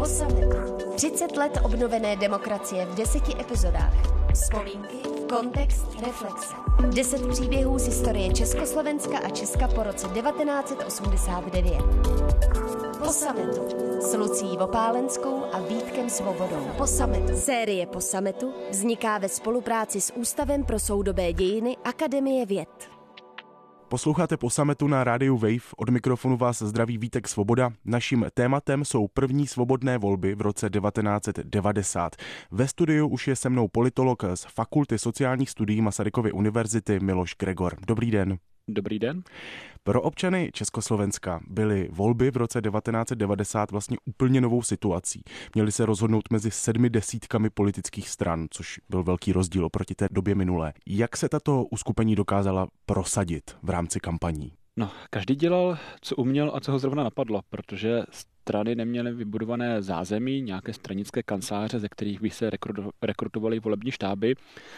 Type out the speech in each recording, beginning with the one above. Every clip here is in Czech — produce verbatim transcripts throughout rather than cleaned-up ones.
Po summitu. třicet let obnovené demokracie v deseti epizodách. Vzpomínky, kontext, reflexe. Deset příběhů z historie Československa a Česka po roce devatenáct set osmdesát devět. Po summitu. S Lucí Vopálenskou a Vítkem Svobodou. Po summitu. Série Po summitu vzniká ve spolupráci s Ústavem pro soudobé dějiny Akademie věd. Posloucháte Po summitu na rádiu Wave, od mikrofonu vás zdraví Vítek Svoboda. Naším tématem jsou první svobodné volby v roce devatenáct set devadesát. Ve studiu už je se mnou politolog z Fakulty sociálních studií Masarykovy univerzity Miloš Gregor. Dobrý den. Dobrý den. Pro občany Československa byly volby v roce devatenáct set devadesát vlastně úplně novou situací. Měli se rozhodnout mezi sedmi desítkami politických stran, což byl velký rozdíl oproti té době minulé. Jak se tato uskupení dokázala prosadit v rámci kampaní? No, každý dělal, co uměl a co ho zrovna napadlo, protože strany neměly vybudované zázemí, nějaké stranické kanceláře, ze kterých by se rekrutovaly volební štáby,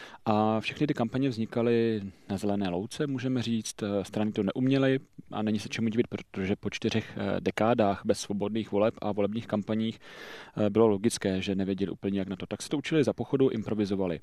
a všechny ty kampaně vznikaly na zelené louce, můžeme říct. Strany to neuměly a není se čemu divit, protože po čtyřech dekádách bez svobodných voleb a volebních kampaních bylo logické, že nevěděli úplně jak na to. Tak se to učili za pochodu, improvizovali.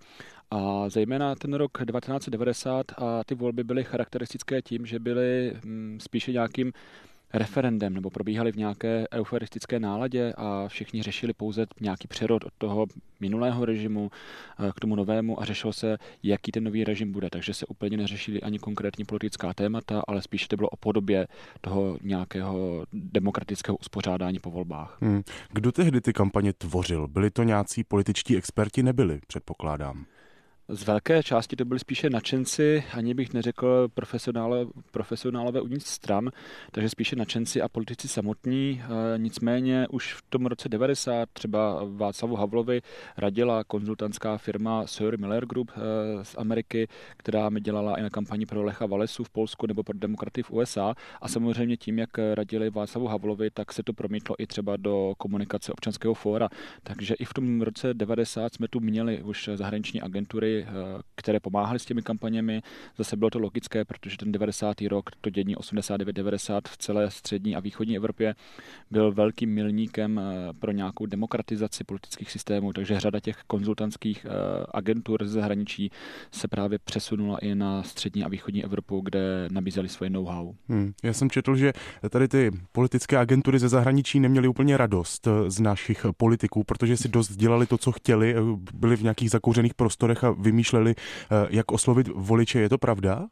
A zejména ten rok devatenáct set devadesát a ty volby byly charakteristické tím, že byly spíše nějakým referendem nebo probíhaly v nějaké euforistické náladě a všichni řešili pouze nějaký přerod od toho minulého režimu k tomu novému a řešilo se, jaký ten nový režim bude. Takže se úplně neřešili ani konkrétní politická témata, ale spíše to bylo o podobě toho nějakého demokratického uspořádání po volbách. Hmm. Kdo tehdy ty kampaně tvořil? Byli to nějací političtí experti? Nebyli, předpokládám. Z velké části to byli spíše nadšenci, ani bych neřekl profesionálové, profesionálové uvnitř stran, takže spíše nadšenci a politici samotní. Nicméně už v tom roce devadesát třeba Václavu Havlovi radila konzultantská firma Sawyer Miller Group z Ameriky, která mi dělala i na kampani pro Lecha Walesu v Polsku nebo pro demokraty v U S A. A samozřejmě tím, jak radili Václavu Havlovi, tak se to promítlo i třeba do komunikace občanského fóra. Takže i v tom roce devadesát jsme tu měli už zahraniční agentury, které pomáhaly s těmi kampaněmi. Zase bylo to logické, protože ten devadesátý rok, to dění osmdesát devět devadesát v celé střední a východní Evropě byl velkým milníkem pro nějakou demokratizaci politických systémů, takže řada těch konzultantských agentur ze zahraničí se právě přesunula i na střední a východní Evropu, kde nabízeli svoje know-how. Hmm. Já jsem četl, že tady ty politické agentury ze zahraničí neměly úplně radost z našich politiků, protože si dost dělali to, co chtěli, byli v nějakých zakouřených prostorech a vymýšleli, jak oslovit voliče. Je to pravda?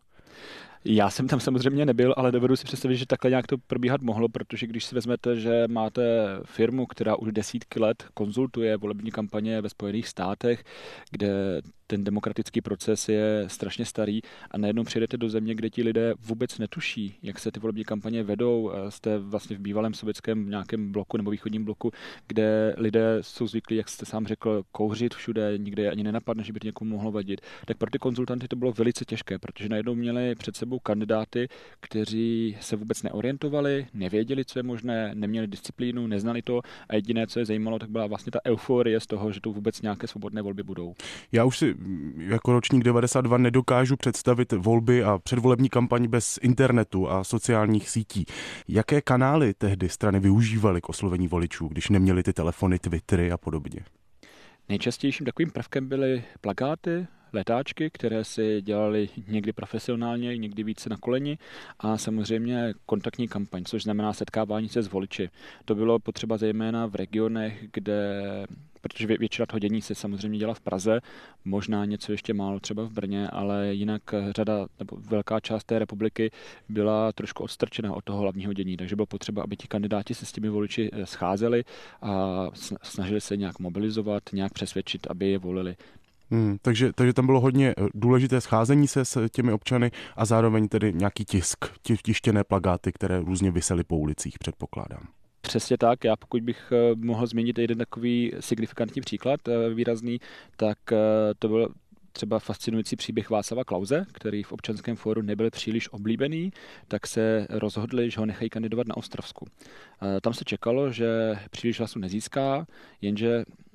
Já jsem tam samozřejmě nebyl, ale dovedu si představit, že takhle nějak to probíhat mohlo, protože když si vezmete, že máte firmu, která už desítky let konzultuje volební kampaně ve Spojených státech, kde ten demokratický proces je strašně starý a najednou přijedete do země, kde ti lidé vůbec netuší, jak se ty volební kampaně vedou. Jste vlastně v bývalém sovětském nějakém bloku nebo východním bloku, kde lidé jsou zvyklí, jak jste sám řekl, kouřit všude, nikde je ani nenapadne, že by to někomu mohlo vadit. Tak pro ty konzultanty to bylo velice těžké, protože najednou měli před sebou kandidáty, kteří se vůbec neorientovali, nevěděli, co je možné, neměli disciplínu, neznali to a jediné, co je zajímalo, tak byla vlastně ta euforie z toho, že tu vůbec nějaké svobodné volby budou. Já už si jako ročník devadesát dva nedokážu představit volby a předvolební kampaň bez internetu a sociálních sítí. Jaké kanály tehdy strany využívaly k oslovení voličů, když neměli ty telefony, Twittery a podobně? Nejčastějším takovým prvkem byly plakáty, letáčky, které si dělali někdy profesionálně, někdy více na koleni, a samozřejmě kontaktní kampaň, což znamená setkávání se s voliči. To bylo potřeba zejména v regionech, kde, protože většina toho dění se samozřejmě dělá v Praze, možná něco ještě málo třeba v Brně, ale jinak řada nebo velká část té republiky byla trošku odstrčená od toho hlavního dění, takže bylo potřeba, aby ti kandidáti se s těmi voliči scházeli a snažili se nějak mobilizovat, nějak přesvědčit, aby je volili. Hmm, takže, takže tam bylo hodně důležité scházení se s těmi občany a zároveň tedy nějaký tisk, tištěné plakáty, které různě visely po ulicích, předpokládám. Přesně tak. Já pokud bych mohl zmínit jeden takový signifikantní příklad výrazný, tak to byl třeba fascinující příběh Václava Klause, který v Občanském fóru nebyl příliš oblíbený, tak se rozhodli, že ho nechají kandidovat na Ostravsku. Tam se čekalo, že příliš hlasu nezíská, jenže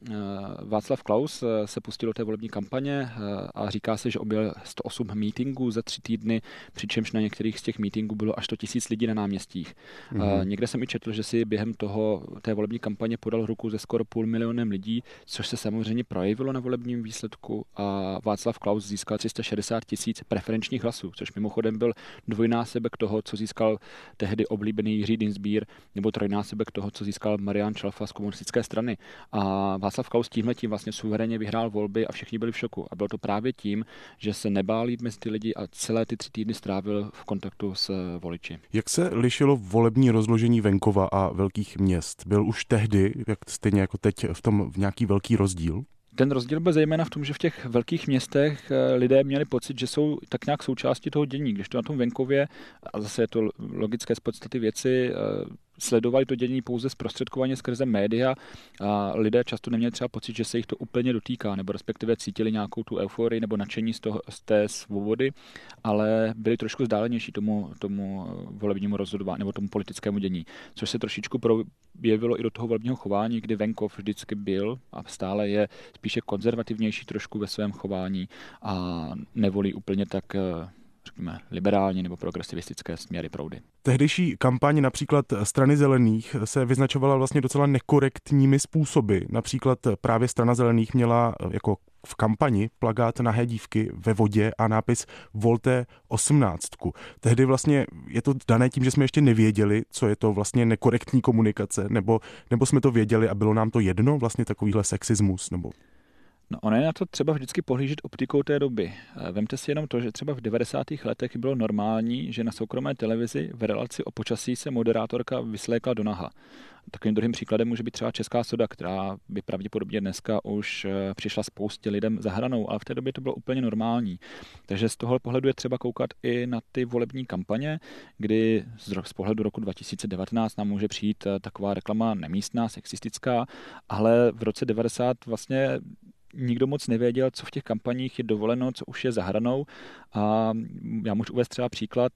Václav Klaus se pustil do té volební kampaně a říká se, že objel sto osm mítinků za tři týdny, přičemž na některých z těch mítinků bylo až sto tisíc lidí na náměstích. Mm-hmm. Někde jsem i četl, že si během toho té volební kampaně podal ruku ze skoro půl milionem lidí, což se samozřejmě projevilo na volebním výsledku a Václav Klaus získal tři sta šedesát tisíc preferenčních hlasů, což mimochodem byl dvojnásobek toho, co získal tehdy oblíbený Jiří Dienstbier, nebo trojnásobek toho, co získal Marian Čalfa z komunistické strany. A Václav Klaus tímhletím vlastně suverénně vyhrál volby a všichni byli v šoku. A bylo to právě tím, že se nebál jít mezi ty lidi a celé ty tři týdny strávil v kontaktu s voliči. Jak se lišilo volební rozložení venkova a velkých měst? Byl už tehdy, jak stejně jako teď, v tom nějaký velký rozdíl? Ten rozdíl byl zejména v tom, že v těch velkých městech lidé měli pocit, že jsou tak nějak součástí toho dění, když to na tom venkově, a zase je to logické z podstaty věci, sledovali to dění pouze zprostředkovaně skrze média a lidé často neměli třeba pocit, že se jich to úplně dotýká, nebo respektive cítili nějakou tu euforii nebo nadšení z, toho, z té svobody, ale byli trošku vzdálenější tomu, tomu volebnímu rozhodování nebo tomu politickému dění, což se trošičku projevilo i do toho volebního chování, kdy venkov vždycky byl a stále je spíše konzervativnější trošku ve svém chování a nevolí úplně tak, řekněme, liberální nebo progresivistické směry proudy. Tehdejší kampaň například Strany zelených se vyznačovala vlastně docela nekorektními způsoby. Například právě Strana zelených měla jako v kampani plakát nahé dívky ve vodě a nápis Volte osmnáctku. Tehdy vlastně je to dané tím, že jsme ještě nevěděli, co je to vlastně nekorektní komunikace, nebo, nebo jsme to věděli a bylo nám to jedno, vlastně takovýhle sexismus, nebo... No, ono je na to třeba vždycky pohlížet optikou té doby. Vemte si jenom to, že třeba v devadesátých letech bylo normální, že na soukromé televizi v relaci o počasí se moderátorka vyslékla do naha. Takovým druhým příkladem může být třeba Česká soda, která by pravděpodobně dneska už přišla spoustě lidem za hranou, ale v té době to bylo úplně normální. Takže z tohohle pohledu je třeba koukat i na ty volební kampaně, kdy z pohledu roku dva tisíce devatenáct nám může přijít taková reklama nemístná, sexistická, ale v roce devadesát vlastně nikdo moc nevěděl, co v těch kampaních je dovoleno, co už je za hranou. A já můžu uvést třeba příklad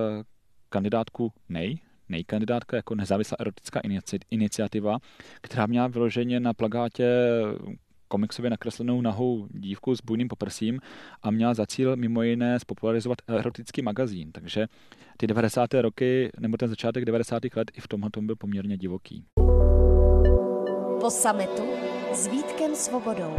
kandidátku Nej, Nej kandidátka jako nezávislá erotická iniciativa, která měla vyloženě na plakátě komiksově nakreslenou nahou dívku s bujným poprsím a měla za cíl mimo jiné spopularizovat erotický magazín. Takže ty devadesáté roky, nebo ten začátek devadesátých let i v tomhle tom byl poměrně divoký. Po summitu s Vítkem Svobodou.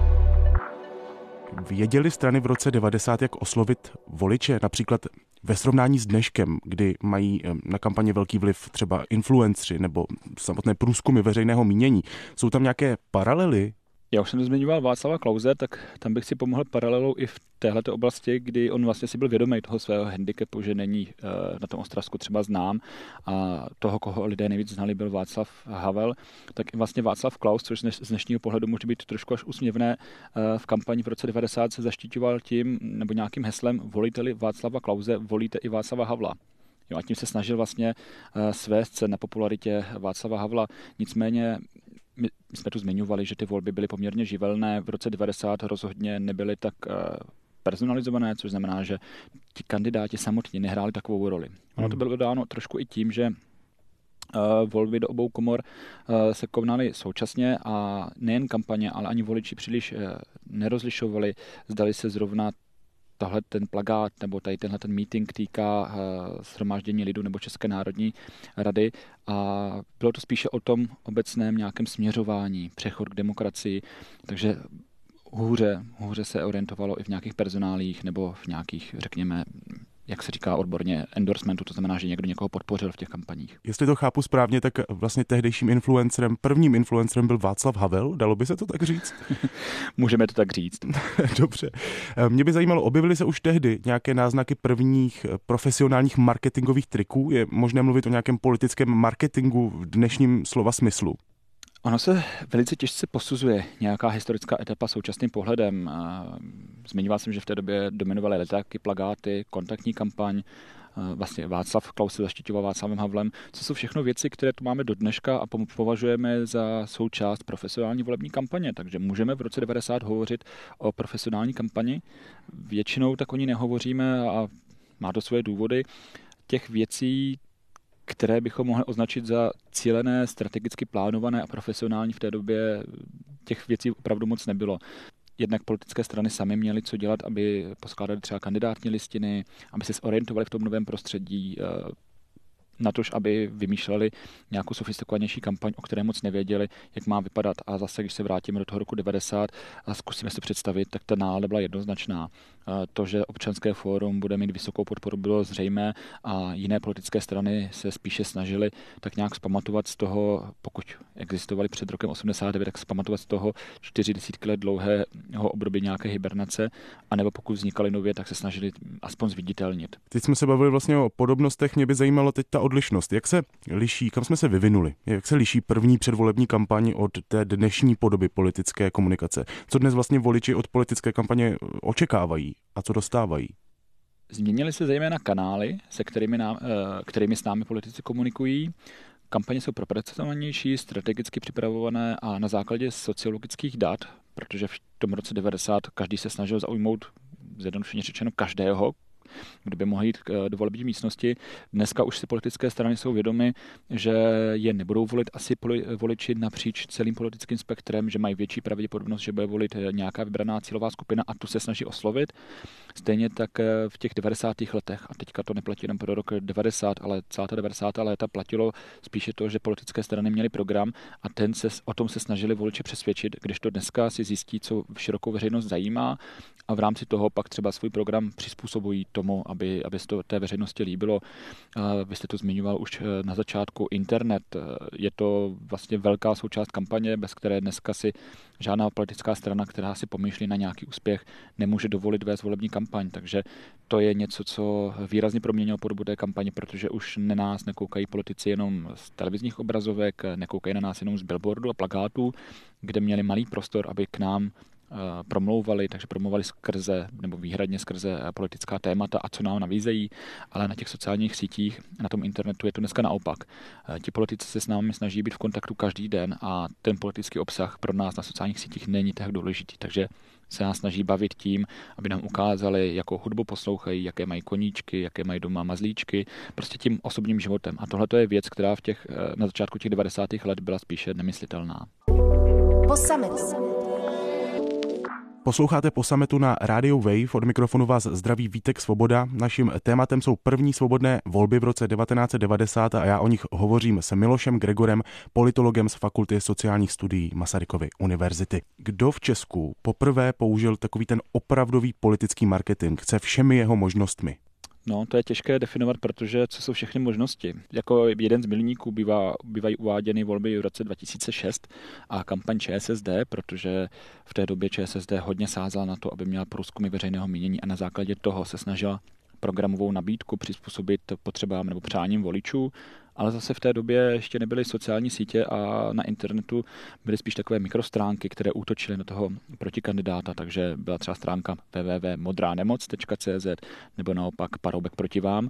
Věděli strany v roce devadesát, jak oslovit voliče, například ve srovnání s dneškem, kdy mají na kampaně velký vliv třeba influencři nebo samotné průzkumy veřejného mínění. Jsou tam nějaké paralely? Já už jsem zmiňoval Václava Klause, tak tam bych si pomohl paralelou i v téhleté oblasti, kdy on vlastně si byl vědomý toho svého handicapu, že není na tom Ostravsku třeba znám a toho, koho lidé nejvíc znali, byl Václav Havel, tak i vlastně Václav Klaus, což z dnešního pohledu může být trošku až úsměvné, v kampani v roce devadesát se zaštiťoval tím nebo nějakým heslem volíte-li Václava Klause, volíte i Václava Havla. Jo, a tím se snažil vlastně svést se na popularitě Václava Havla. Nicméně my jsme tu zmiňovali, že ty volby byly poměrně živelné. V roce devadesát rozhodně nebyly tak personalizované, což znamená, že ti kandidáti samotně nehráli takovou roli. Ono to bylo dáno trošku i tím, že volby do obou komor se konaly současně a nejen kampaně, ale ani voliči příliš nerozlišovali, zdali se zrovna tohle ten plakát nebo tady tenhle ten meeting týká shromáždění lidu nebo České národní rady a bylo to spíše o tom obecném nějakém směřování, přechod k demokracii, takže hůře, hůře se orientovalo i v nějakých personálích nebo v nějakých, řekněme, jak se říká odborně, endorsementu, to znamená, že někdo někoho podpořil v těch kampaních. Jestli to chápu správně, tak vlastně tehdejším influencerem, prvním influencerem byl Václav Havel, dalo by se to tak říct? Můžeme to tak říct. Dobře. Mě by zajímalo, objevily se už tehdy nějaké náznaky prvních profesionálních marketingových triků? Je možné mluvit o nějakém politickém marketingu v dnešním slova smyslu? Ono se velice těžce posuzuje nějaká historická etapa současným pohledem. Zmiňoval jsem, že v té době dominovaly letáky, plakáty, kontaktní kampaň, vlastně Václav Klaus se zaštiťoval Václavem Havlem. Co jsou všechno věci, které tu máme do dneška a považujeme za součást profesionální volební kampaně. Takže můžeme v roce devadesát hovořit o profesionální kampani. Většinou tak o ní nehovoříme a má to svoje důvody. Těch věcí, které bychom mohli označit za cílené, strategicky plánované a profesionální. V té době těch věcí opravdu moc nebylo. Jednak politické strany samy měly co dělat, aby poskládali třeba kandidátní listiny, aby se zorientovali v tom novém prostředí, natož aby vymýšleli nějakou sofistikovanější kampaň, o které moc nevěděli, jak má vypadat. A zase, když se vrátíme do toho roku devadesát a zkusíme si představit, tak ta nálada byla jednoznačná. To, že občanské fórum bude mít vysokou podporu, bylo zřejmé a jiné politické strany se spíše snažily tak nějak zpamatovat z toho, pokud existovaly před rokem osmdesát devět, tak zpamatovat z toho čtyři desítky let dlouhého období nějaké hibernace, anebo pokud vznikaly nově, tak se snažili aspoň zviditelnit. Teď jsme se bavili vlastně o podobnostech, mě by zajímalo teď ta odlišnost. Jak se liší, kam jsme se vyvinuli? Jak se liší první předvolební kampaň od té dnešní podoby politické komunikace? Co dnes vlastně voliči od politické kampaně očekávají a co dostávají? Změnily se zejména kanály, se kterými, nám, kterými s námi politici komunikují. Kampaně jsou propracovanější, strategicky připravované a na základě sociologických dat, protože v tom roce devadesát každý se snažil zaujmout, zjednodušeně řečeno, každého, kdo by mohl jít do volební místnosti. Dneska už si politické strany jsou vědomy, že je nebudou volit asi voliči napříč celým politickým spektrem, že mají větší pravděpodobnost, že bude volit nějaká vybraná cílová skupina a tu se snaží oslovit. Stejně tak v těch devadesátých letech, a teďka to neplatí jenom pro rok devadesát, ale celá ta devadesátá léta platilo spíše to, že politické strany měly program a ten se, o tom se snažili voliče přesvědčit, když to dneska si zjistí, co širokou veřejnost zajímá a v rámci toho pak třeba svůj program přizpůsobují tomu, aby, aby se to té veřejnosti líbilo. Vy jste to zmiňoval už na začátku, internet. Je to vlastně velká součást kampaně, bez které dneska si žádná politická strana, která si pomýšlí na nějaký úspěch, nemůže dovolit vést volební kampaň. Takže to je něco, co výrazně proměnilo podobu té kampaně, protože už na nás nekoukají politici jenom z televizních obrazovek, nekoukají na nás jenom z billboardu a plakátů, kde měli malý prostor, aby k nám promlouvali, takže promlouvali skrze nebo výhradně skrze politická témata a co nám navízejí, ale na těch sociálních sítích, na tom internetu je to dneska naopak. Ti politici se s námi snaží být v kontaktu každý den a ten politický obsah pro nás na sociálních sítích není tak důležitý, takže se nás snaží bavit tím, aby nám ukázali, jakou hudbu poslouchají, jaké mají koníčky, jaké mají doma mazlíčky, prostě tím osobním životem. A tohle je věc, která v těch, na začátku těch devadesátých let byla spíše nemyslitelná. Po summit. Posloucháte Po summitu na rádiu Wave, od mikrofonu vás zdraví Vítek Svoboda. Naším tématem jsou první svobodné volby v roce devatenáct set devadesát a já o nich hovořím s Milošem Gregorem, politologem z Fakulty sociálních studií Masarykovy univerzity. Kdo v Česku poprvé použil takový ten opravdový politický marketing se všemi jeho možnostmi? No, to je těžké definovat, protože co jsou všechny možnosti. Jako jeden z milníků bývá, bývají uváděny volby v roce dva tisíce šest a kampaň ČSSD, protože v té době ČSSD hodně sázela na to, aby měla průzkumy veřejného mínění a na základě toho se snažila programovou nabídku přizpůsobit potřebám nebo přáním voličů, ale zase v té době ještě nebyly sociální sítě a na internetu byly spíš takové mikrostránky, které útočily na toho protikandidáta, takže byla třeba stránka w w w tečka modrá nemoc tečka c z nebo naopak Paroubek proti vám.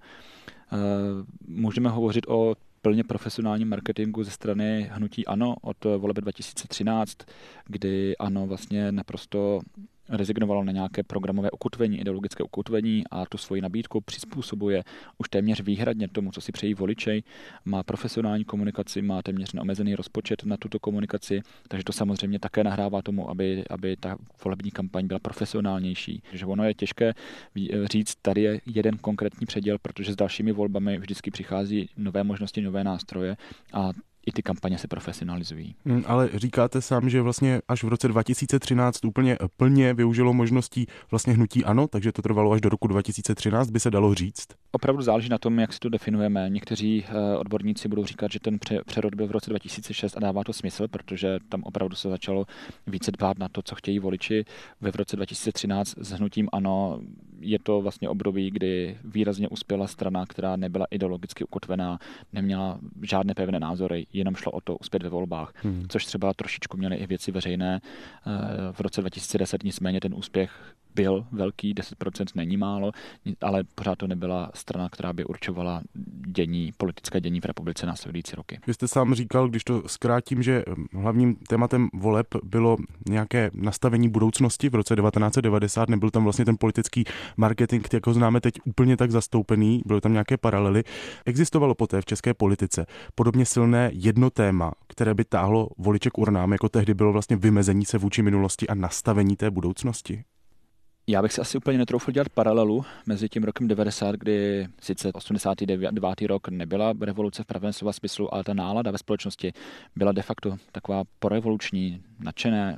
Můžeme hovořit o plně profesionálním marketingu ze strany hnutí ANO od voleb dva tisíce třináct, kdy ANO vlastně naprosto rezignovalo na nějaké programové ukotvení, ideologické ukotvení a tu svoji nabídku přizpůsobuje už téměř výhradně tomu, co si přejí voliči. Má profesionální komunikaci, má téměř neomezený rozpočet na tuto komunikaci, takže to samozřejmě také nahrává tomu, aby, aby ta volební kampaň byla profesionálnější. Takže ono je těžké říct, tady je jeden konkrétní předěl, protože s dalšími volbami vždycky přichází nové možnosti, nové nástroje a i ty kampaně se profesionalizují. Hmm, ale říkáte sám, že vlastně až v roce dva tisíce třináct úplně plně využilo možností vlastně hnutí ANO, takže to trvalo až do roku dva tisíce třináct, by se dalo říct? Opravdu záleží na tom, jak si to definujeme. Někteří odborníci budou říkat, že ten přerod byl v roce dva tisíce šest a dává to smysl, protože tam opravdu se začalo více dbát na to, co chtějí voliči. Ve v roce dva tisíce třináct s hnutím ANO je to vlastně období, kdy výrazně uspěla strana, která nebyla ideologicky ukotvená, neměla žádné pevné názory, jenom šlo o to uspět ve volbách, hmm. což třeba trošičku měly i věci veřejné. V roce dva tisíce deset nicméně ten úspěch byl velký, deset procent není málo, ale pořád to nebyla strana, která by určovala dění, politické dění v republice následující roky. Vy jste sám říkal, když to zkrátím, že hlavním tématem voleb bylo nějaké nastavení budoucnosti v roce devatenáct set devadesát, nebyl tam vlastně ten politický marketing, jak ho známe teď, úplně tak zastoupený, byly tam nějaké paralely. Existovalo poté v české politice podobně silné jedno téma, které by táhlo voliče k urnám, jako tehdy bylo vlastně vymezení se vůči minulosti a nastavení té budoucnosti? Já bych si asi úplně netroufl dělat paralelu mezi tím rokem devadesát, kdy sice osmdesátý devátý rok nebyla revoluce v pravém slova smyslu, ale ta nálada ve společnosti byla de facto taková porevoluční, nadšené,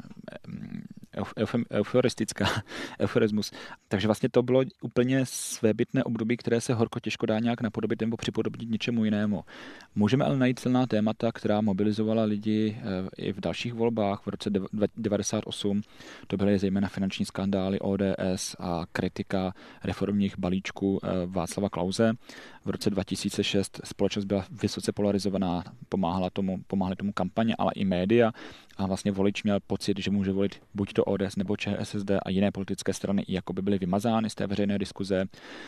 eufem, euforistická, euforismus. Takže vlastně to bylo úplně svébytné období, které se horko těžko dá nějak napodobit nebo připodobnit něčemu jinému. Můžeme ale najít silná témata, která mobilizovala lidi i v dalších volbách v roce devadesát osm. To byly zejména finanční skandály O D S a kritika reformních balíčků Václava Klause. V roce dva tisíce šest společnost byla vysoce polarizovaná, pomáhala tomu, pomáhaly tomu kampaně, ale i média a vlastně volič měl pocit, že může volit buď to O D S nebo Č S S D a jiné politické strany jako by byly vymazány z té veřejné diskuze.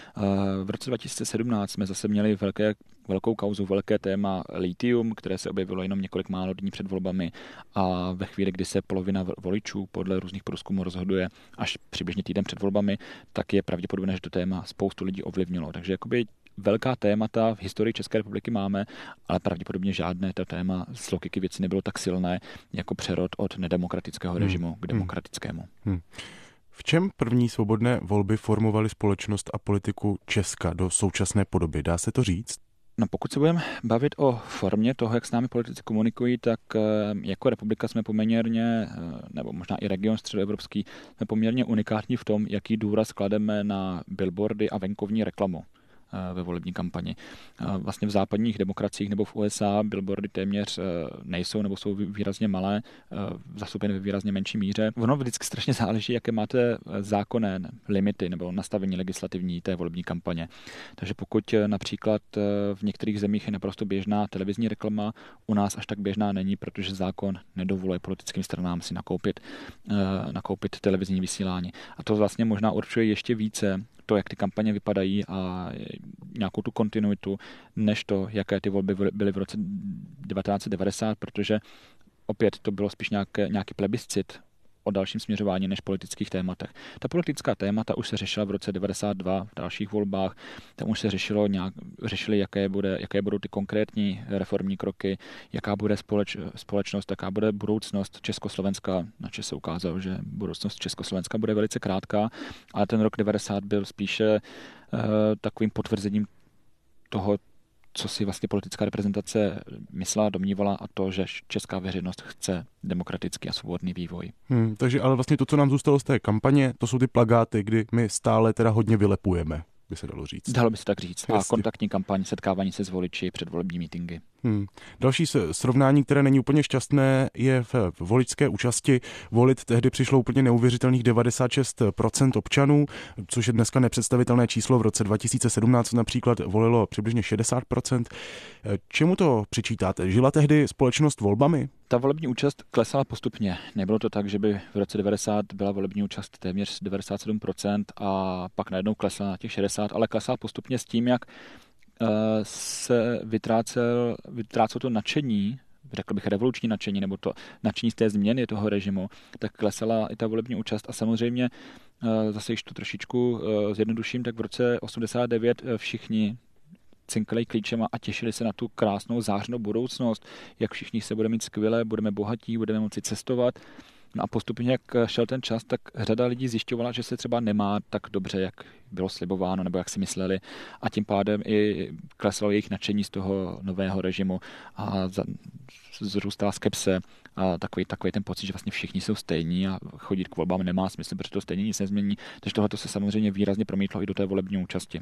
V roce dva tisíce sedmnáct jsme zase měli velké, velkou kauzu, velké téma litium, které se objevilo jenom několik málo dní před volbami a ve chvíli, kdy se polovina voličů podle různých průzkumů rozhoduje až přibližně týden před volbami, tak je pravděpodobné, že to téma spoustu lidí ovlivnilo. Takže jakoby velká témata v historii České republiky máme, ale pravděpodobně žádné to téma z logiky věci nebylo tak silné jako přerod od nedemokratického režimu hmm. k demokratickému. Hmm. V čem první svobodné volby formovaly společnost a politiku Česka do současné podoby? Dá se to říct? No pokud se budeme bavit o formě toho, jak s námi politici komunikují, tak jako republika jsme poměrně, nebo možná i region středoevropský, jsme poměrně unikátní v tom, jaký důraz klademe na billboardy a venkovní reklamu ve volební kampani. Vlastně v západních demokraciích nebo v U S A billboardy téměř nejsou nebo jsou výrazně malé, zastoupeny ve výrazně menší míře. Ono vždycky strašně záleží, jaké máte zákonné limity nebo nastavení legislativní té volební kampaně. Takže pokud například v některých zemích je naprosto běžná televizní reklama, u nás až tak běžná není, protože zákon nedovoluje politickým stranám si nakoupit, nakoupit televizní vysílání. A to vlastně možná určuje ještě více to, jak ty kampaně vypadají a nějakou tu kontinuitu, než to, jaké ty volby byly v roce devatenáct set devadesát, protože opět to bylo spíš nějaké, nějaký plebiscit o dalším směřování než politických tématech. Ta politická témata už se řešila v roce devadesát dva v dalších volbách, tam už se řešilo nějak, řešili, jaké, bude, jaké budou ty konkrétní reformní kroky, jaká bude společ, společnost, jaká bude budoucnost Československa, na če se ukázalo, že budoucnost Československa bude velice krátká, ale ten rok devadesát byl spíše uh, takovým potvrzením toho, co si vlastně politická reprezentace myslela, domnívala a to, že česká veřejnost chce demokratický a svobodný vývoj. Hmm, takže ale vlastně to, co nám zůstalo z té kampaně, to jsou ty plakáty, kdy my stále teda hodně vylepujeme, by se dalo říct. Dalo by se tak říct. Jasně. A kontaktní kampaň, setkávání se s voliči, předvolební mítingy. Hmm. Další srovnání, které není úplně šťastné, je v voličské účasti. Volit tehdy přišlo úplně neuvěřitelných devadesát šest procent občanů, což je dneska nepředstavitelné číslo. V roce dva tisíce sedmnáct například volilo přibližně šedesát procent. Čemu to přičítáte? Žila tehdy společnost volbami? Ta volební účast klesala postupně. Nebylo to tak, že by v roce devadesát byla volební účast téměř devadesát sedm procent a pak najednou klesla na těch šedesát, ale klesala postupně s tím, jak se vytrácel, vytrácelo to nadšení, řekl bych revoluční nadšení, nebo to nadšení z té změny toho režimu, tak klesala i ta volební účast a samozřejmě zase již to trošičku zjednoduším, tak v roce osmdesát devět všichni cinkali klíčem a těšili se na tu krásnou zářnou budoucnost, jak všichni se budeme mít skvěle, budeme bohatí, budeme moci cestovat. No a postupně, jak šel ten čas, tak řada lidí zjišťovala, že se třeba nemá tak dobře, jak bylo slibováno, nebo jak si mysleli. A tím pádem i klesalo jejich nadšení z toho nového režimu a zrůstala skepse a takový, takový ten pocit, že vlastně všichni jsou stejní a chodit k volbám nemá smysl, protože to stejně nic nezmění. Takže tohle se samozřejmě výrazně promítlo i do té volební účasti.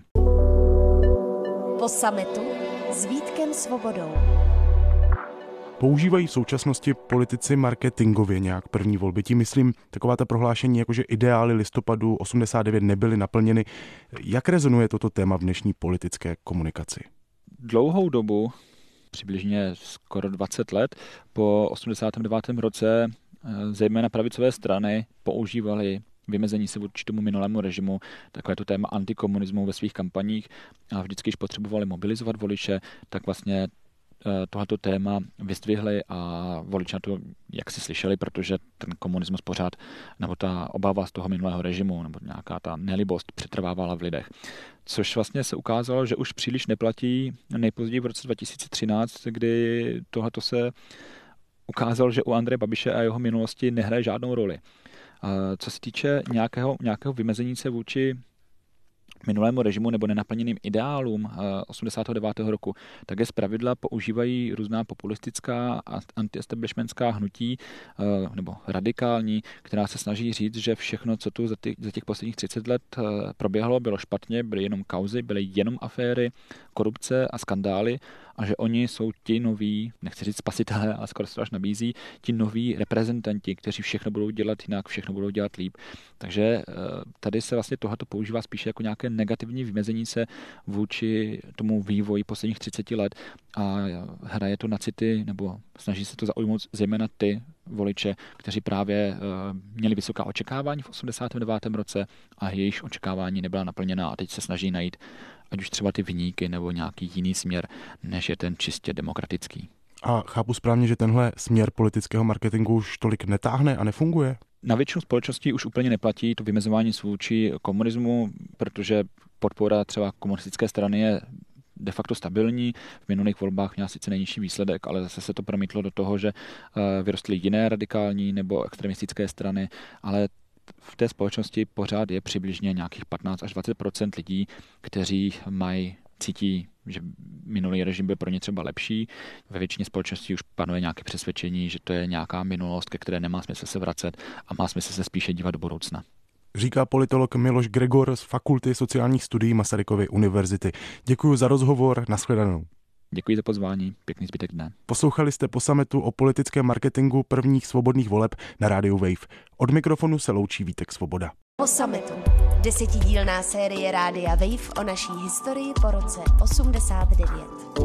Po sametu s Vítkem Svobodou. Používají v současnosti politici marketingově nějak první volby? Tím myslím taková ta prohlášení, jakože ideály listopadu osmdesát devět nebyly naplněny. Jak rezonuje toto téma v dnešní politické komunikaci? Dlouhou dobu, přibližně skoro dvacet let, po osmdesátém devátém roce zejména pravicové strany používaly vymezení se vůči tomu minulému režimu, takové to téma antikomunismu ve svých kampaních a vždycky, když potřebovali mobilizovat voliče, tak vlastně tohleto téma vyzdvihli a voliči na to, jak si slyšeli, protože ten komunismus pořád, nebo ta obava z toho minulého režimu, nebo nějaká ta nelibost přetrvávala v lidech. Což vlastně se ukázalo, že už příliš neplatí nejpozději v roce dva tisíce třináct, kdy tohleto se ukázalo, že u Andreje Babiše a jeho minulosti nehraje žádnou roli. Co se týče nějakého, nějakého vymezení se vůči minulému režimu nebo nenaplněným ideálům osmdesátého devátého roku, tak je zpravidla používají různá populistická a antiestablishmentská hnutí nebo radikální, která se snaží říct, že všechno, co tu za, ty, za těch posledních třicet let proběhlo, bylo špatně, byly jenom kauzy, byly jenom aféry, korupce a skandály a že oni jsou ti noví, nechci říct spasitelé, ale skoro se to až nabízí, ti noví reprezentanti, kteří všechno budou dělat jinak, všechno budou dělat líp. Takže tady se vlastně tohleto používá spíše jako nějaké negativní vymezení se vůči tomu vývoji posledních třicet let a hraje to na city, nebo snaží se to zaujmout zejména ty voliče, kteří právě měli vysoká očekávání v osmdesátém devátém roce a jejich očekávání nebyla naplněna a teď se snaží najít ať už třeba ty viníky nebo nějaký jiný směr, než je ten čistě demokratický. A chápu správně, že tenhle směr politického marketingu už tolik netáhne a nefunguje? Na většinu společností už úplně neplatí to vymezování se vůči komunismu, protože podpora třeba komunistické strany je de facto stabilní. V minulých volbách měla sice nejnižší výsledek, ale zase se to promítlo do toho, že vyrostly jiné radikální nebo extremistické strany, ale v té společnosti pořád je přibližně nějakých patnáct až dvacet procent lidí, kteří mají, cítí, že minulý režim byl pro ně třeba lepší. Ve většině společností už panuje nějaké přesvědčení, že to je nějaká minulost, ke které nemá smysl se vracet a má smysl se spíše dívat do budoucna. Říká politolog Miloš Gregor z Fakulty sociálních studií Masarykovy univerzity. Děkuji za rozhovor, nashledanou. Děkuji za pozvání, pěkný zbytek dne. Poslouchali jste po summitu o politickém marketingu prvních svobodných voleb na rádiu Wave. Od mikrofonu se loučí Vítek Svoboda. Po summitu. Desetidílná série rádia Wave o naší historii po roce osmdesát devět.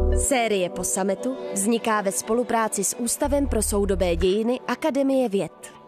Série Po summitu vzniká ve spolupráci s Ústavem pro soudobé dějiny Akademie věd.